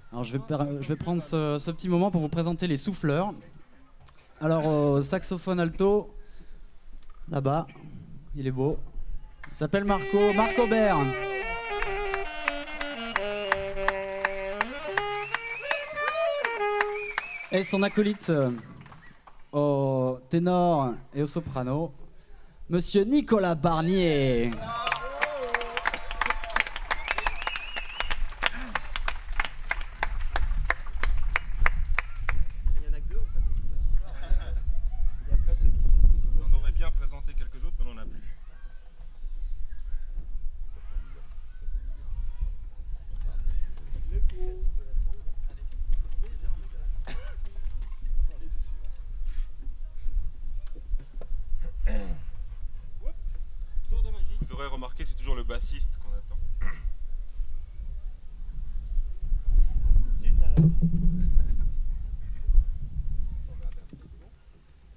Alors je vais prendre ce petit moment pour vous présenter les souffleurs. Alors au saxophone alto, là-bas, il est beau. Il s'appelle Marc Aubert. Et son acolyte au ténor et au soprano, Monsieur Nicolas Barnier. Vous en aurez bien présenté quelques autres, mais on n'en a plus. Vous aurez remarqué, c'est toujours le bassiste qu'on attend. Zut alors.